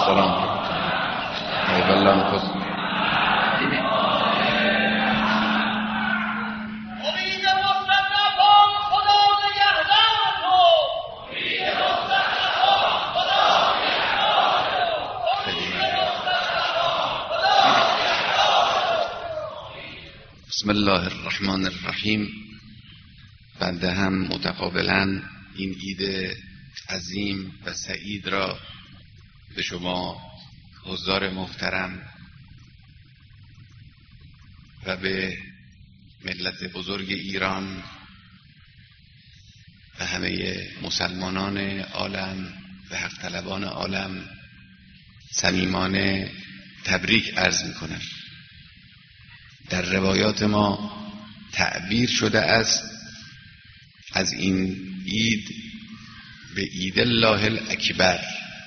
السلام بسم الله الرحمن الرحیم. بنده هم متقابلا این عید عظیم و سعید را به شما حضار محترم و به ملت بزرگ ایران و همه مسلمانان عالم و حق طلبان عالم صمیمانه تبریک عرض می‌کنم. در روایات ما تعبیر شده است از این عید به عید الله الاکبر،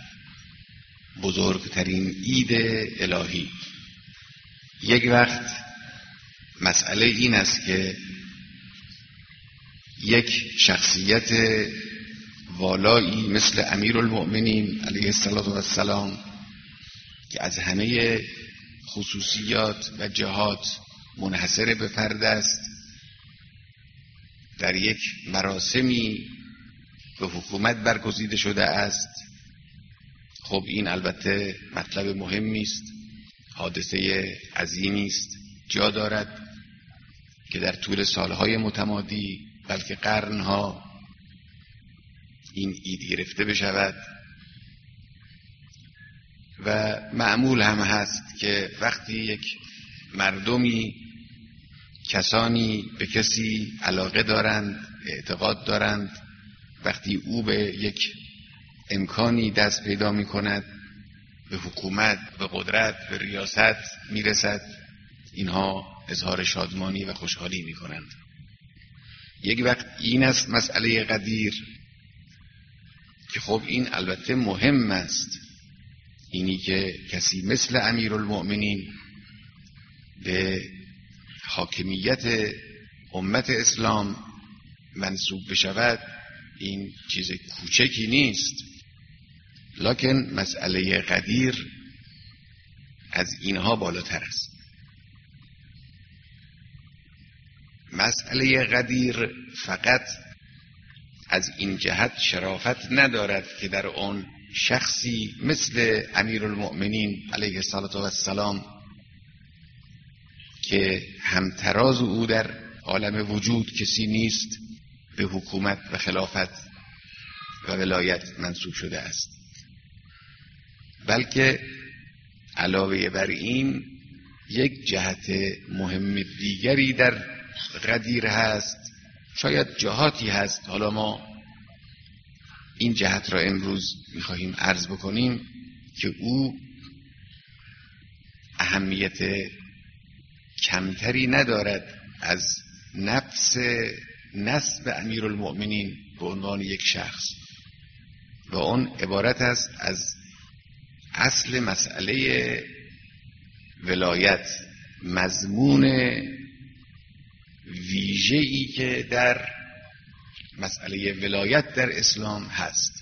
بزرگترین عید الهی. یک وقت مسئله این است که یک شخصیت والایی مثل امیرالمؤمنین علیه السلام که از همه خصوصیات و جهات منحصر به فرد است، در یک مراسمی به حکومت برگزیده شده است. خب این البته مطلب مهمی است، حادثه عظیمی است، جا دارد که در طول سالهای متمادی بلکه قرنها این عید گرفته بشود و معمول هم هست که وقتی یک مردمی، کسانی به کسی علاقه دارند، اعتقاد دارند، وقتی او به یک امکانی دست پیدا می کند، به حکومت، به قدرت، به ریاست می رسد، اینها اظهار شادمانی و خوشحالی می کنند. یک وقت این است مسئله قدیر که خب این البته مهم است، اینی که کسی مثل امیرالمؤمنین به حاکمیت امت اسلام منصوب بشود، این چیز کوچکی نیست. لکن مسئله قدیر از اینها بالاتر است. مسئله قدیر فقط از این جهت شرافت ندارد که در آن شخصی مثل امیرالمؤمنین علیه السلام که همتراز او در عالم وجود کسی نیست، به حکومت و خلافت و ولایت منصوب شده است، بلکه علاوه بر این یک جهت مهم دیگری در قدیر هست. شاید جهاتی هست، حالا ما این جهت را امروز می‌خواهیم عرض بکنیم که او اهمیت کمتری ندارد از نفس نسب امیرالمؤمنین به عنوان یک شخص، و اون عبارت است از اصل مسئله ولایت، مضمون ویژه‌ای که در مسئله ولایت در اسلام هست.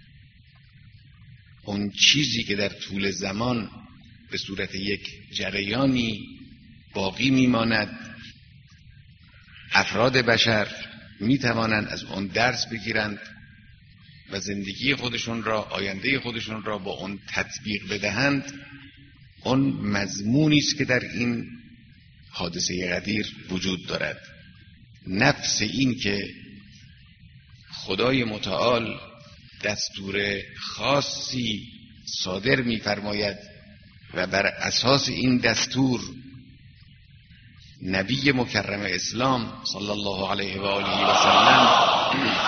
اون چیزی که در طول زمان به صورت یک جریانی باقی میماند، افراد بشر میتوانند از اون درس بگیرند و زندگی خودشون را، آینده خودشون را با اون تطبیق بدهند. اون مضمونی است که در این حادثه قدیر وجود دارد. نفس این که خدای متعال دستور خاصی صادر می‌فرماید و بر اساس این دستور نبی مکرم اسلام صلی الله علیه و آله و سلم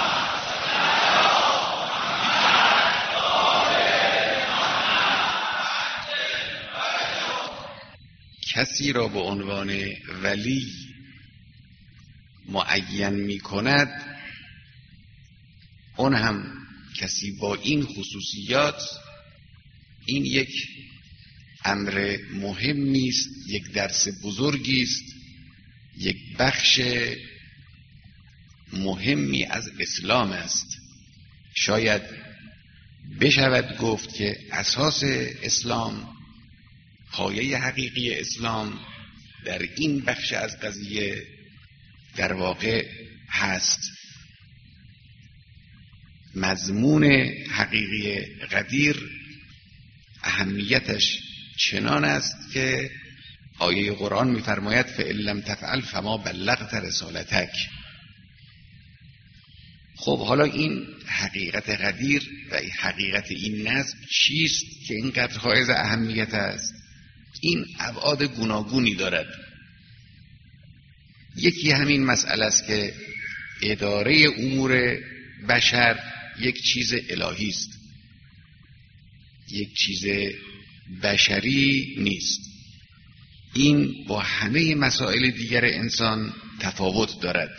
کسی را به عنوان ولی معین می کند، اون هم کسی با این خصوصیات، این یک امر مهمی است، یک درس بزرگی است، یک بخش مهمی از اسلام است. شاید بشود گفت که اساس اسلام، پایه حقیقی اسلام در این بخش از قضیه در واقع هست. مضمون حقیقی قدیر اهمیتش چنان است که آیه قرآن می‌فرماید فإن لم تفعل فما بلغت رسالتک. خب حالا این حقیقت قدیر و حقیقت این نظم چیست که اینقدر حائز اهمیت است؟ این ابعاد گوناگونی دارد. یکی همین مسئله است که اداره امور بشر یک چیز الهی است، یک چیز بشری نیست. این با همه مسائل دیگر انسان تفاوت دارد.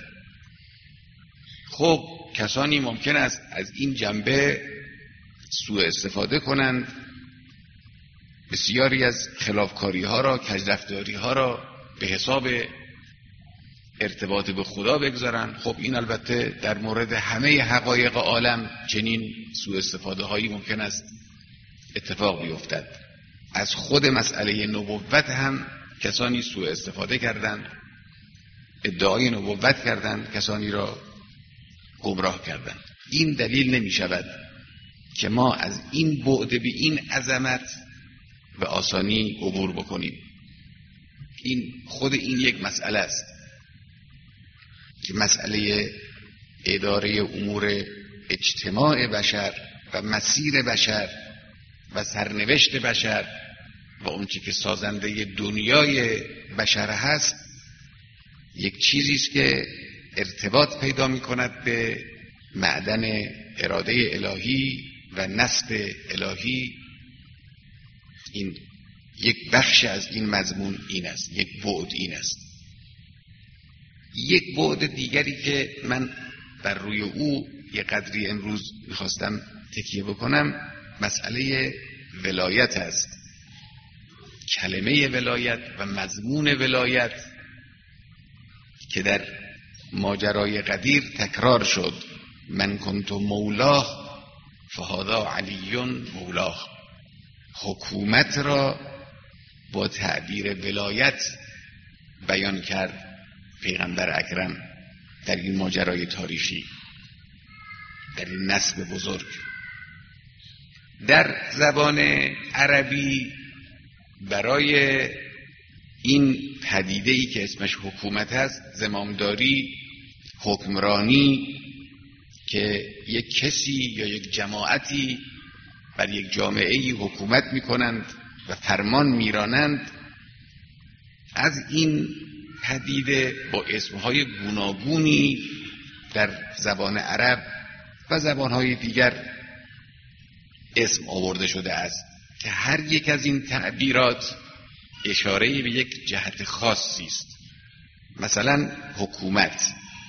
خب کسانی ممکن است از این جنبه سوء استفاده کنند، بسیاری از خلافکاری ها را، کجرفتاری ها را به حساب ارتباط به خدا بگذارند. خب این البته در مورد همه حقایق عالم چنین سوء استفاده هایی ممکن است اتفاق بیفتد. از خود مسئله نبوت هم کسانی سوء استفاده کردند، ادعای نبوت کردند، کسانی را گمراه کردند. این دلیل نمی شود که ما از این بعد به این عظمت به آسانی عبور بکنیم. خود این یک مسئله است که مسئله اداره امور اجتماع بشر و مسیر بشر و سرنوشت بشر و اون چی که سازنده دنیای بشر هست یک چیزی است که ارتباط پیدا می کند به معدن اراده الهی و نصب الهی. این یک بخش از این مضمون این است، یک بعد این است. یک بعد دیگری که من بر روی او یک قدری امروز میخواستم تکیه بکنم مسئله ولایت است. کلمه ولایت و مضمون ولایت که در ماجرای قدیر تکرار شد، من کنت مولاه فهذا علی مولاه. حکومت را با تعبیر ولایت بیان کرد پیغمبر اکرم در این ماجرای تاریخی، در این نسب بزرگ. در زبان عربی برای این پدیده‌ای که اسمش حکومت هست، زمامداری، حکمرانی، که یک کسی یا یک جماعتی بر یک جامعه‌ای حکومت می‌کنند و فرمان می‌رانند، از این پدیده با اسمهای گوناگونی در زبان عرب و زبانهای دیگر اسم آورده شده است که هر یک از این تعبیرات اشاره‌ای به یک جهت خاصی است. مثلا حکومت،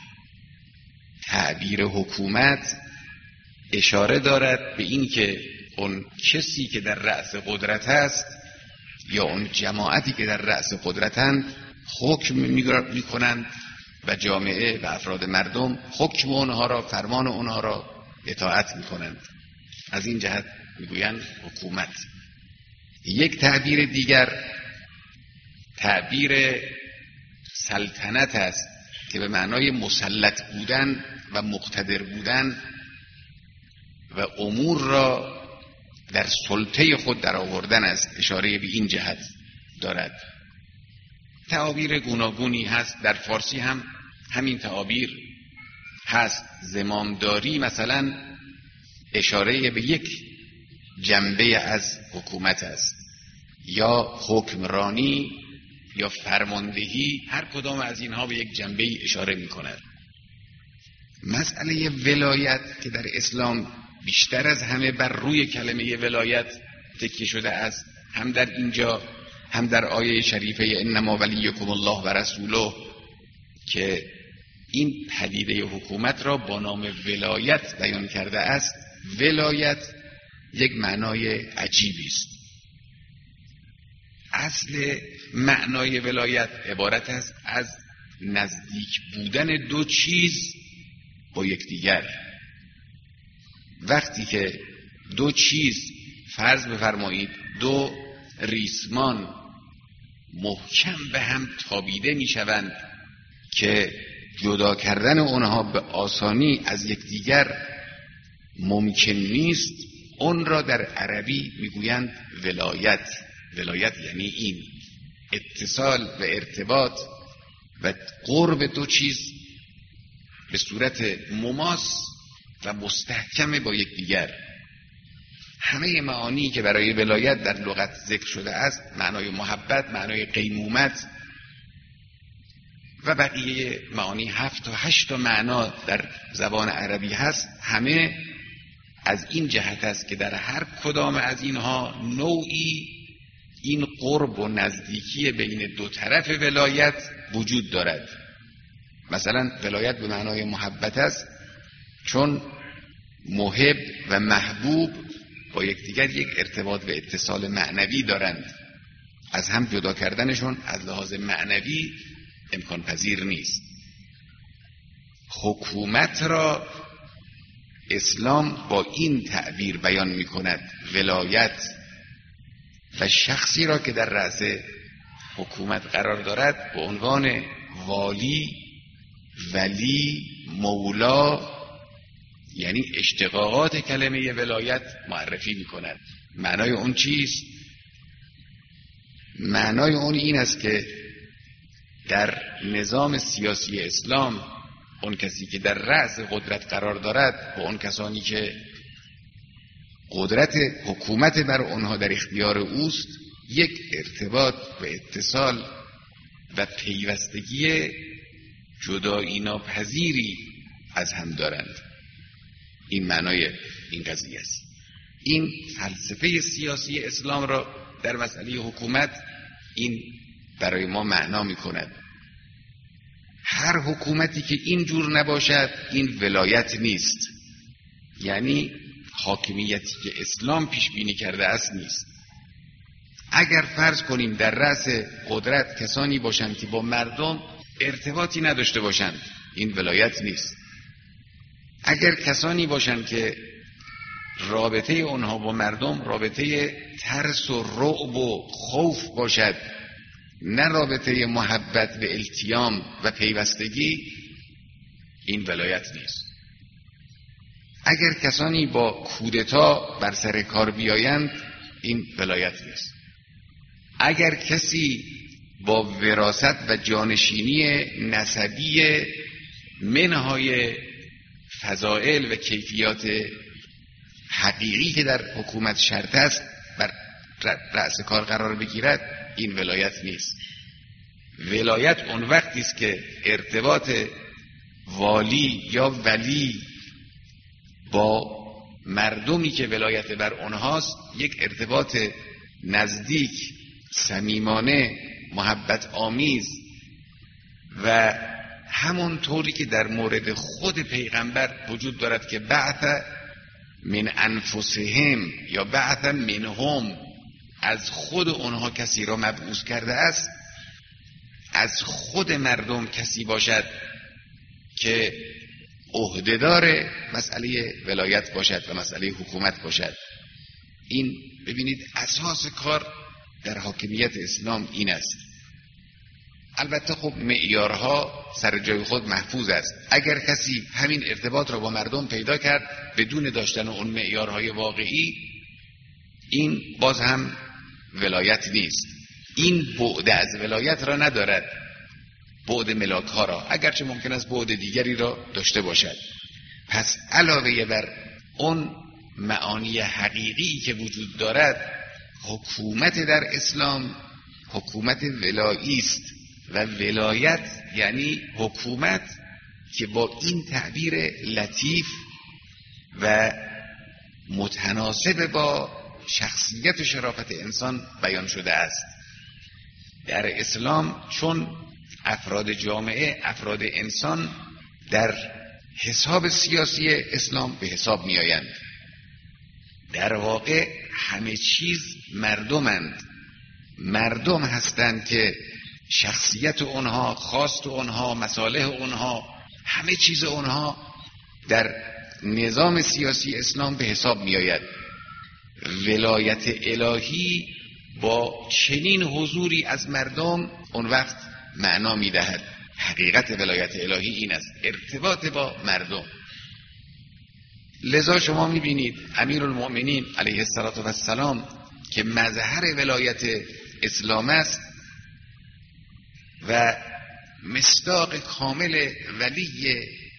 تعبیر حکومت اشاره دارد به این که اون کسی که در رأس قدرت است یا اون جماعتی که در رأس قدرتند حکم می‌کنند و جامعه و افراد مردم حکم اونها را، فرمان اونها را اطاعت می‌کنند. از این جهت میگویند حکومت. یک تعبیر دیگر تعبیر سلطنت است که به معنای مسلط بودن و مقتدر بودن و امور را در سلطه خود در آوردن است، اشاره به این جهت دارد. تعابیر گوناگونی هست، در فارسی هم همین تعابیر هست. زمامداری مثلا اشاره به یک جنبه از حکومت است، یا حکمرانی یا فرماندهی، هر کدام از اینها به یک جنبه اشاره می کند. مسئله ولایت که در اسلام بیشتر از همه بر روی کلمه ولایت تکیه شده است، هم در اینجا هم در آیه شریفه انما ولیکم الله و رسوله، که این پدیده حکومت را با نام ولایت بیان کرده است. ولایت یک معنای عجیبی است. اصل معنای ولایت عبارت است از نزدیک بودن دو چیز با یکدیگر. وقتی که دو چیز، فرض بفرمایید دو ریسمان محکم به هم تابیده میشوند که جدا کردن اونها به آسانی از یکدیگر ممکن نیست، اون را در عربی میگویند ولایت. ولایت یعنی این اتصال و ارتباط و قرب دو چیز به صورت مماس و مستحکم با یکدیگر. همه معانی که برای ولایت در لغت ذکر شده است، معنای محبت، معنای قیمومت و بقیه معانی 7 تا 8 تا معنا در زبان عربی هست، همه از این جهت است که در هر کدام از اینها نوعی این قرب و نزدیکی بین دو طرف ولایت وجود دارد. مثلا ولایت به معنای محبت است چون محب و محبوب با یکدیگر یک ارتباط و اتصال معنوی دارند، از هم جدا کردنشون از لحاظ معنوی امکان پذیر نیست. حکومت را اسلام با این تعبیر بیان می کند، ولایت، و شخصی را که در رأس حکومت قرار دارد به عنوان والی، ولی، مولا، یعنی اشتقاقات کلمه ولایت معرفی می کند. معنای اون چیست؟ معنای اون این است که در نظام سیاسی اسلام اون کسی که در رأس قدرت قرار دارد با اون کسانی که قدرت حکومت بر آنها در اختیار اوست یک ارتباط و اتصال و پیوستگی جدایی ناپذیری از هم دارند. این معنای این قضیه است. این فلسفه سیاسی اسلام را در مسئله حکومت این برای ما معنا می کند. هر حکومتی که اینجور نباشد این ولایت نیست، یعنی حاکمیتی که اسلام پیش بینی کرده است نیست. اگر فرض کنیم در رأس قدرت کسانی باشند که با مردم ارتباطی نداشته باشند، این ولایت نیست. اگر کسانی باشند که رابطه اونها با مردم رابطه ترس و رعب و خوف باشد، نه رابطه محبت و التیام و پیوستگی، این ولایت نیست. اگر کسانی با کودتا بر سر کار بیایند، این ولایت نیست. اگر کسی با وراثت و جانشینی نسبی منهای فضائل و کیفیات حقیقی که در حکومت شرط است بر رأس کار قرار بگیرد، این ولایت نیست. ولایت اون وقتی است که ارتباط والی یا ولی با مردمی که ولایت بر اونهاست یک ارتباط نزدیک، صمیمانه، محبت آمیز و همون طوری که در مورد خود پیغمبر وجود دارد که بعث من انفسهم یا بعث منهم، از خود اونها کسی را مبعوث کرده است، از خود مردم کسی باشد که عهدهدار مسئله ولایت باشد و مسئله حکومت باشد. این ببینید اساس کار در حاکمیت اسلام این است. البته خب معیارها سر جای خود محفوظ است. اگر کسی همین ارتباط را با مردم پیدا کرد بدون داشتن اون معیارهای واقعی، این باز هم ولایت نیست. این بعد از ولایت را ندارد، بعد ملاک ها را، اگرچه ممکن است بعد دیگری را داشته باشد. پس علاوه بر اون معانی حقیقی که وجود دارد، حکومت در اسلام حکومت ولایی است و ولایت یعنی حکومت که با این تعبیر لطیف و متناسب با شخصیت و شرافت انسان بیان شده است. در اسلام چون افراد جامعه، افراد انسان در حساب سیاسی اسلام به حساب می آیند، در واقع همه چیز مردمند. مردم هستند که شخصیت اونها، خواست اونها، مصالح اونها، همه چیز اونها در نظام سیاسی اسلام به حساب می آید. ولایت الهی با چنین حضوری از مردم اون وقت معنا میدهد. حقیقت ولایت الهی این است، ارتباط با مردم. لذا شما میبینید امیرالمؤمنین علیه السلام که مظهر ولایت اسلام است و مصداق کامل ولی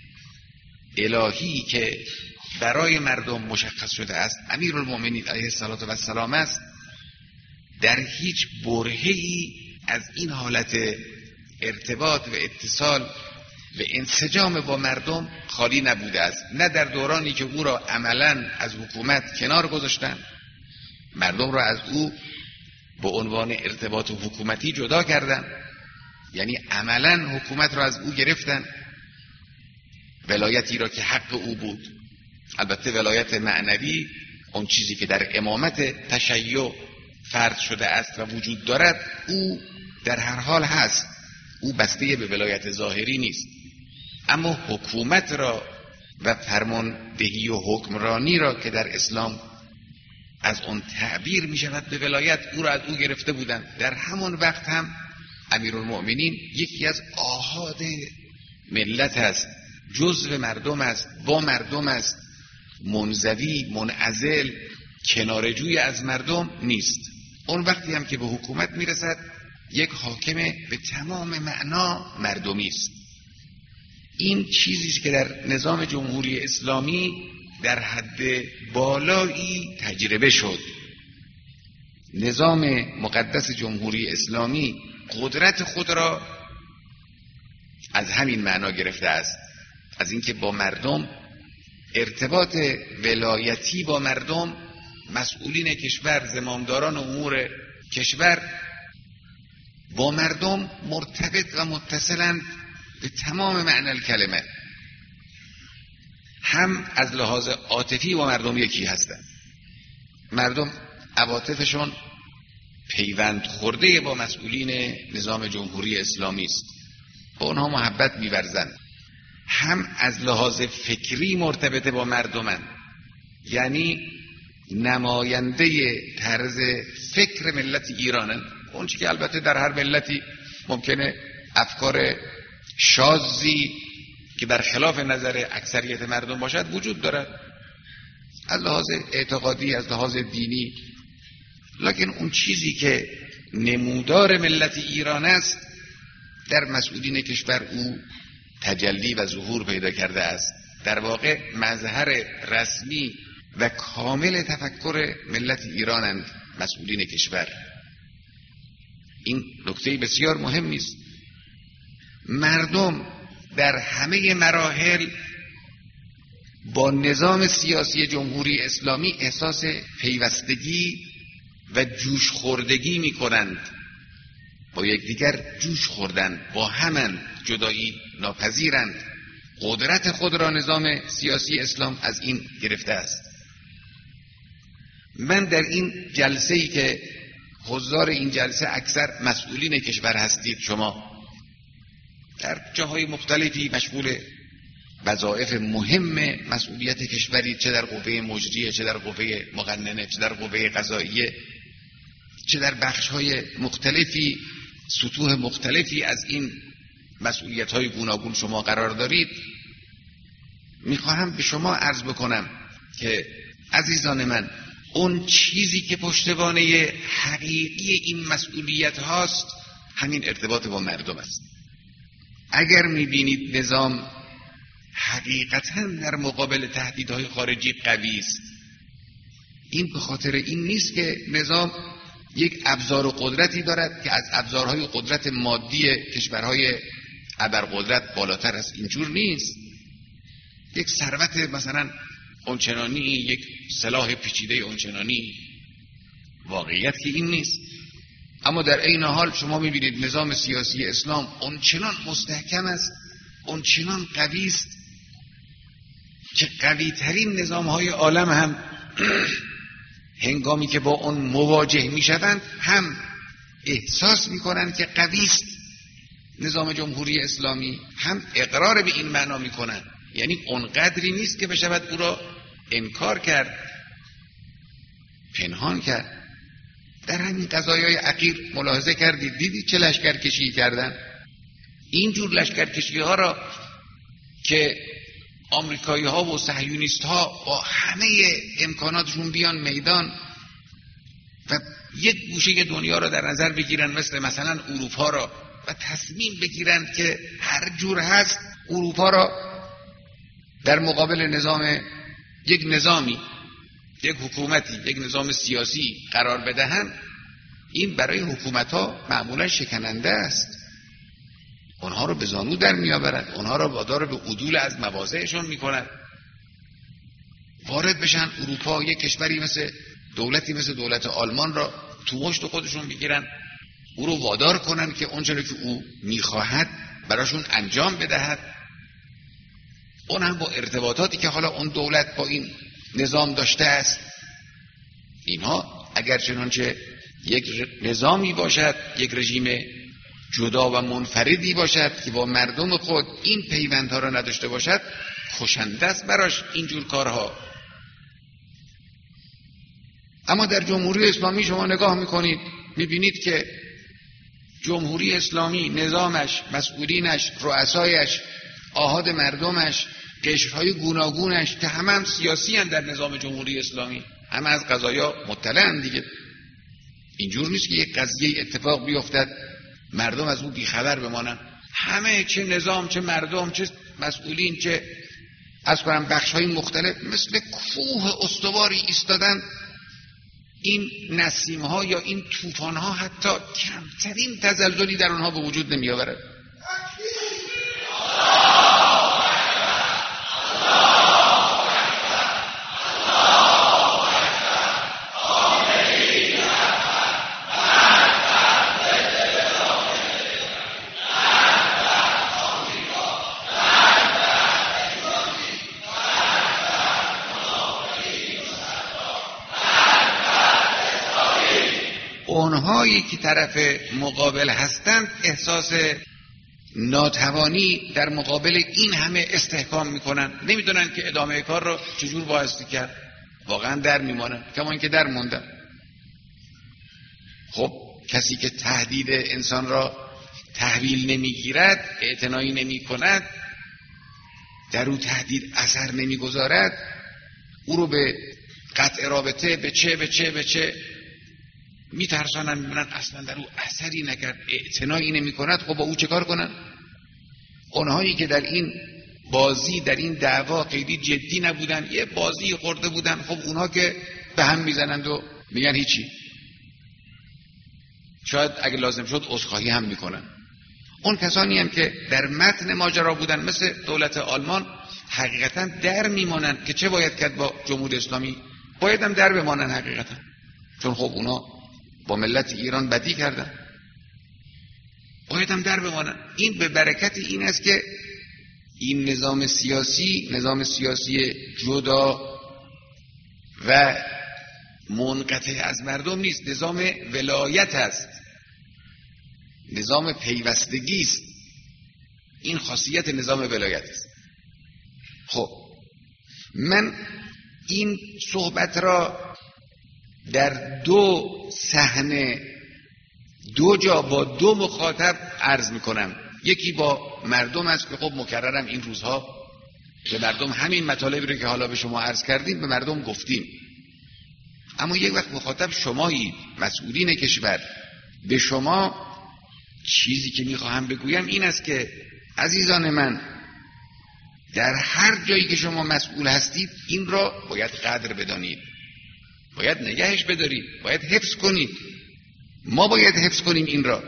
الهی که برای مردم مشخص شده است، امیرالمؤمنین علیه السلام است، در هیچ برهه‌ای از این حالت ارتباط و اتصال و انسجام با مردم خالی نبوده است. نه در دورانی که او را عملاً از حکومت کنار گذاشتن، مردم را از او به عنوان ارتباط حکومتی جدا کردن، یعنی عملاً حکومت را از او گرفتن، ولایتی را که حق او بود. البته ولایت معنوی، اون چیزی که در امامت تشیع فرض شده است و وجود دارد، او در هر حال هست، او بسته به ولایت ظاهری نیست. اما حکومت را و فرماندهی و حکمرانی را که در اسلام از اون تعبیر می شود به ولایت، او را از او گرفته بودند. در همون وقت هم امیرالمؤمنین یکی از آحاد ملت است، جزو مردم است، با مردم است، منزوی، منعزل، کنارجوی از مردم نیست. اون وقتی هم که به حکومت میرسد، یک حاکم به تمام معنا مردمی است. این چیزی است که در نظام جمهوری اسلامی در حد بالایی تجربه شد. نظام مقدس جمهوری اسلامی قدرت خود را از همین معنا گرفته است، از اینکه با مردم ارتباط ولایتی با مردم، مسئولین کشور، زمامداران امور کشور با مردم مرتبط و متصلند به تمام معنی الکلمه. هم از لحاظ عاطفی با مردم یکی هستند، مردم عواطفشون پیوند خورده با مسئولین نظام جمهوری اسلامی است، با اونها محبت می‌ورزند. هم از لحاظ فکری مرتبط با مردمند، یعنی نماینده طرز فکر ملت ایرانند. اون چی که البته در هر ملتی ممکنه افکار شاذی که در خلاف نظر اکثریت مردم باشد وجود دارد، از لحاظ اعتقادی، از لحاظ دینی، لکن اون چیزی که نمودار ملت ایران است در مسئولین کشور او تجلی و ظهور پیدا کرده است. در واقع مظهر رسمی و کامل تفکر ملت ایرانند مسئولین کشور. این نکته بسیار مهمی است. مردم در همه مراحل با نظام سیاسی جمهوری اسلامی احساس پیوستگی و جوش خوردگی می کنند، با یکدیگر جوش خوردند، با همن، جدایی ناپذیرند. قدرت خود را نظام سیاسی اسلام از این گرفته است. من در این جلسه‌ای که حضار این جلسه اکثر مسئولین کشور هستید، شما در جاهای مختلفی مشغول وظایف مهم مسئولیت کشوری، چه در قوه مجریه، چه در قوه مقننه، چه در قوه قضاییه، چه در بخش‌های مختلفی، سطوح مختلفی از این مسئولیت‌های گوناگون شما قرار دارید. می‌خواهم به شما عرض بکنم که عزیزان من، اون چیزی که پشتوانه حقیقی این مسئولیت هاست همین ارتباط با مردم است. اگر می‌بینید نظام حقیقتاً در مقابل تهدیدهای خارجی قوی است، این به خاطر این نیست که نظام یک ابزار و قدرتی دارد که از ابزارهای قدرت مادی کشورهای ابرقدرت بالاتر است. اینجور نیست. یک ثروت مثلا اونچنانی، یک سلاح پیچیده اونچنانی، واقعیت که این نیست. اما در این حال شما میبینید نظام سیاسی اسلام اونچنان مستحکم است، اونچنان قوی است که قوی ترین نظام های عالم هم هنگامی که با اون مواجه میشوند هم احساس میکنند که قوی است نظام جمهوری اسلامی، هم اقرار به این معنا میکنند. یعنی اونقدری نیست که بشود او را انکار کرد. پنهان کرد. در همین قضایای اخیر ملاحظه کردید، دیدید چه لشکرکشی کردن؟ اینجور لشکرکشی ها را که آمریکایی ها و صهیونیست ها با همه امکاناتشون بیان میدان و یک گوشه دنیا را در نظر بگیرن مثلا اروپا را و تصمیم بگیرن که هر جور هست اروپا را در مقابل یک نظامی، یک حکومتی، یک نظام سیاسی قرار بدهن، این برای حکومت ها معمولا شکننده است. اونها رو به زانو در میآورد، اونها را وادار به عدول از مواضعشون میکنند. وارد بشن اروپا، یک کشوری دولتی مثل دولت آلمان را تو مشت خودشون بگیرن، او رو وادار کنن که اونچه که او میخواهد براشون انجام بدهد. اون هم با ارتباطاتی که حالا اون دولت با این نظام داشته است. اینها اگر چنانچه یک نظامی باشد، یک رژیم جدا و منفردی باشد که با مردم خود این پیوندها را نداشته باشد، کشنده است براش اینجور کارها. اما در جمهوری اسلامی شما نگاه میکنید میبینید که جمهوری اسلامی، نظامش، مسئولینش، رؤسایش، آحاد مردمش، قشرهای گوناگونش که همه سیاسی هستند در نظام جمهوری اسلامی، همه از قضایا مطلعن دیگه. اینجور نیست که یک قضیه اتفاق بیفتد مردم از اون بیخبر بمانن. همه، چه نظام، چه مردم، چه مسئولین، چه از کنم بخش‌های مختلف، مثل کوه استواری ایستادن. این نسیم‌ها یا این طوفان‌ها حتی کمترین تزلزلی در اونها به وجود نمی‌آورد. اونهایی که طرف مقابل هستند احساس ناتوانی در مقابل این همه استحکام میکنن، نمیدونن که ادامه کار رو چجور بایستی کرد، واقعا در میمانن کما اینکه در موندن. خب کسی که تهدید انسان را تحویل نمیگیرد، اعتنایی نمی کند، در او تهدید اثر نمیگذارد، او رو به قطع رابطه به چه میترسانن، میبینن اصلا در او اثری نکرد، اعتنایی نمی کند. خب با او چه کار کنن؟ اونهایی که در این بازی، در این دعوا خیلی جدی نبودن، یه بازی خورده بودن، خب اونها که به هم میزنند و میگن هیچی، شاید اگه لازم شد عذرخواهی هم میکنن. اون کسانی هم که در متن ماجرا بودن مثل دولت آلمان، حقیقتا در میمانن که چه باید کرد با جمهوری اسلامی، باید هم در بمانن حقیقتا، چون خب اونا با ملت ایران بدی کردن، باید هم در بمانن. این به برکت این است که این نظام سیاسی جدا و منقطع از مردم نیست، نظام ولایت است، نظام پیوستگی است. این خاصیت نظام ولایت است. خب من این صحبت را در دو صحنه، دو جا با دو مخاطب عرض میکنم. یکی با مردم است که خب مکررم این روزها به مردم همین مطالبی رو که حالا به شما عرض کردیم به مردم گفتیم. اما یک وقت مخاطب شمایی، مسئولین کشور. به شما چیزی که میخواهم بگویم این است که عزیزان من، در هر جایی که شما مسئول هستید این را باید قدر بدانید، باید نگهش بدارید، باید حفظ کنید. ما باید حفظ کنیم این را.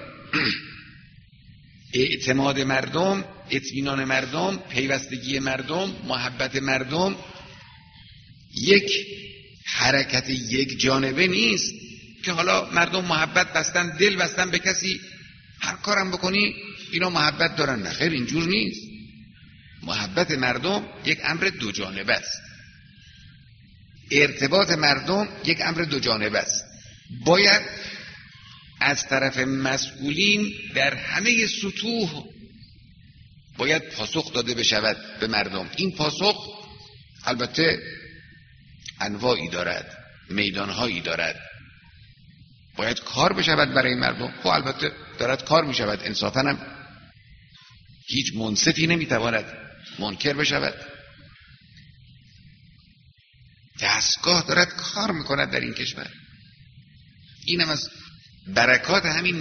اعتماد مردم، اطمینان مردم، پیوستگی مردم، محبت مردم یک حرکت یک جانبه نیست که حالا مردم محبت بستن، دل بستن به کسی، هر کارم بکنی اینا محبت دارن. نه خیر، اینجور نیست. محبت مردم یک امر دو جانبه است، ارتباط مردم یک امر دو جانبه است. باید از طرف مسئولین در همه سطوح باید پاسخ داده بشود به مردم. این پاسخ البته انواعی دارد. میدانهایی دارد، باید کار بشود برای مردم. خب البته دارد کار میشود، انصافاً هم هیچ منصفی نمیتواند منکر بشود. دستگاه دارد کار میکند در این کشور. اینم از برکات همین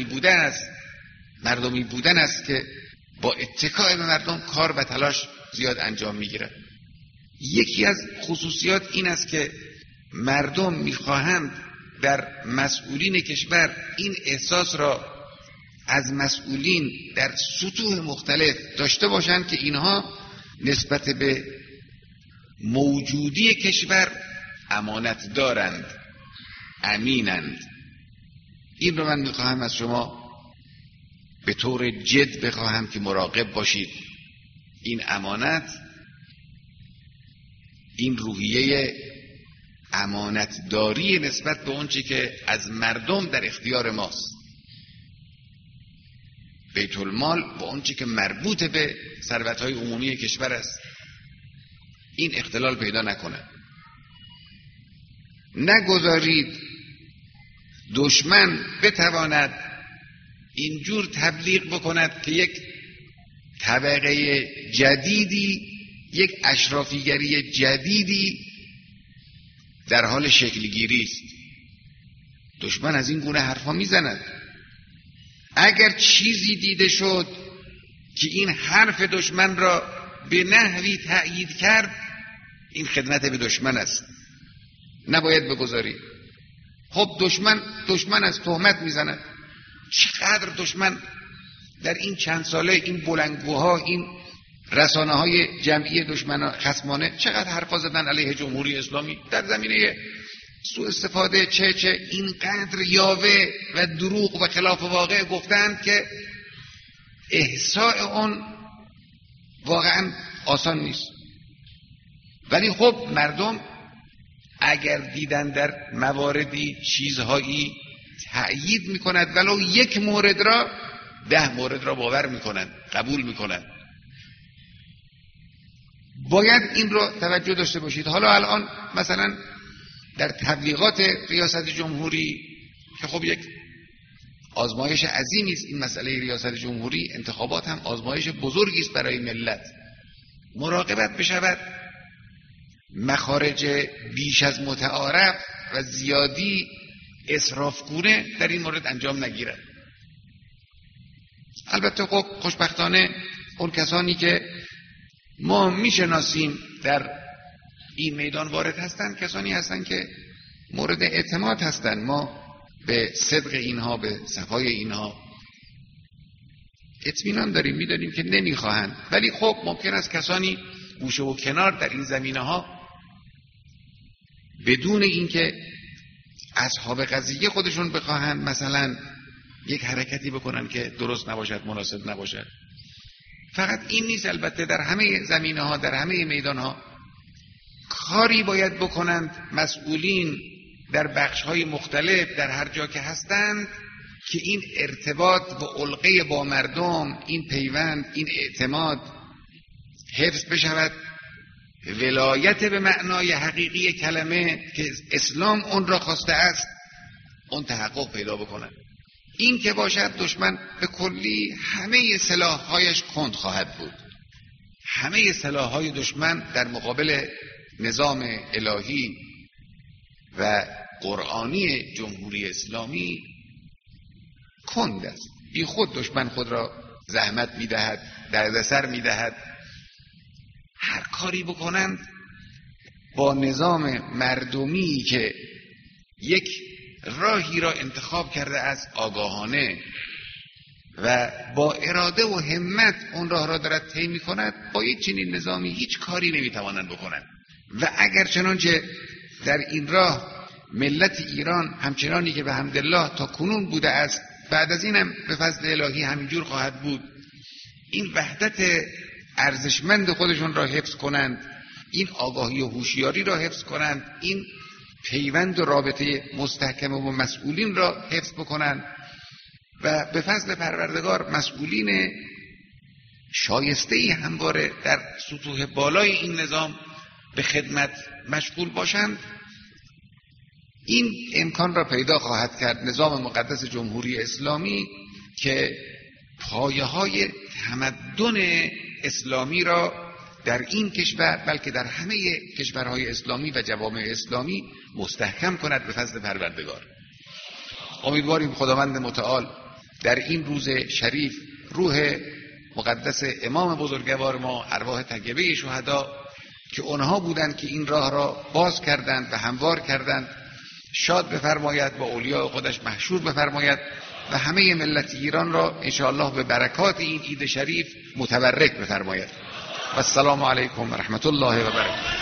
مردمی بودن است که با اتکای به مردم کار و تلاش زیاد انجام میگیرد. یکی از خصوصیات این است که مردم میخواهند در مسئولین کشور این احساس را از مسئولین در سطوح مختلف داشته باشند که اینها نسبت به موجودی کشور امانت دارند، امینند. این رو من میخواهم از شما به طور جد بخواهم که مراقب باشید. این امانت، این روحیه امانتداری نسبت به اونچه که از مردم در اختیار ماست، بیت المال با اونچه که مربوط به ثروت‌های عمومی کشور است، این اختلال پیدا نکنه. نگذارید دشمن بتواند اینجور تبلیغ بکند که یک طبقه جدیدی، یک اشرافیگری جدیدی در حال شکلگیری است. دشمن از این گونه حرفا میزند. اگر چیزی دیده شد که این حرف دشمن را به نحوی تأیید کرد، این خدمت به دشمن است، نباید بگذاری. خب دشمن از تهمت میزند. چقدر دشمن در این چند ساله، این بلندگوها، این رسانه های جمعی دشمنان خصمانه چقدر حرفا زدن علیه جمهوری اسلامی در زمینه سوء استفاده، چه اینقدر یاوه و دروغ و خلاف واقع گفتند که احصاء اون واقعا آسان نیست. ولی خب مردم اگر دیدن در مواردی چیزهایی تأیید میکند، ولو یک مورد را 10 مورد را باور میکنند، قبول میکنند. باید این رو توجه داشته باشید. حالا الان مثلا در تبلیغات ریاست جمهوری که خب یک آزمایش عظیمی است، این مسئله ریاست جمهوری، انتخابات هم آزمایش بزرگی است برای ملت، مراقبت بشود مخارج بیش از متعارف و زیادی اسرافگونه در این مورد انجام نگیرد. البته خب خوشبختانه اون کسانی که ما میشناسیم در این میدان وارد هستند، کسانی هستند که مورد اعتماد هستند. ما به صدق اینها، به صفای اینها اطمینان داریم، میدونیم که نمیخواهند. ولی خب ممکن است کسانی گوشه و کنار در این زمینه ها بدون اینکه اصحاب قضیه خودشون بخواهند مثلا یک حرکتی بکنن که درست نباشد، مناسب نباشد. فقط این نیست، البته در همه زمینه ها، در همه میدان ها کاری باید بکنند مسئولین در بخش های مختلف در هر جا که هستند که این ارتباط و علقه با مردم، این پیوند، این اعتماد حفظ بشود. ولایت به معنای حقیقی کلمه که اسلام اون را خواسته است، اون تحقق پیدا بکنند. این که باشد دشمن به کلی همه سلاح‌هایش کند خواهد بود. همه سلاح‌های دشمن در مقابل نظام الهی و قرآنی جمهوری اسلامی کند است. بی خود دشمن خود را زحمت می‌دهد، دردسر می‌دهد. هر کاری بکنند با نظام مردمی که یک راهی را انتخاب کرده است آگاهانه و با اراده و همت اون راه را دارد طی می‌کند، با یک چنین نظامی هیچ کاری نمی‌توانند بکنند. و اگر چنانچه در این راه ملت ایران همچنانی که به حمدالله تا کنون بوده است، بعد از اینم به فضل الهی همینجور خواهد بود، این وحدت ارزشمند خودشون را حفظ کنند، این آگاهی و هوشیاری را حفظ کنند، این پیوند و رابطه مستحکم و مسئولین را حفظ بکنند و به فضل پروردگار مسئولین شایسته‌ای همواره در سطوح بالای این نظام به خدمت مشغول باشند، این امکان را پیدا خواهد کرد نظام مقدس جمهوری اسلامی که پایه‌های تمدن اسلامی را در این کشور بلکه در همه کشورهای اسلامی و جوامع اسلامی مستحکم کند به فضل پروردگار. امیدواریم خداوند متعال در این روز شریف روح مقدس امام بزرگوار ما، ارواح طیبه شهدا که اونها بودند که این راه را باز کردند و هموار کردند، شاد بفرماید، با اولیاء خودش محشور بفرماید و همه ملت ایران را انشاءالله به برکات این عید شریف متبرک بفرماید. و السلام علیکم و رحمت الله و برکاته.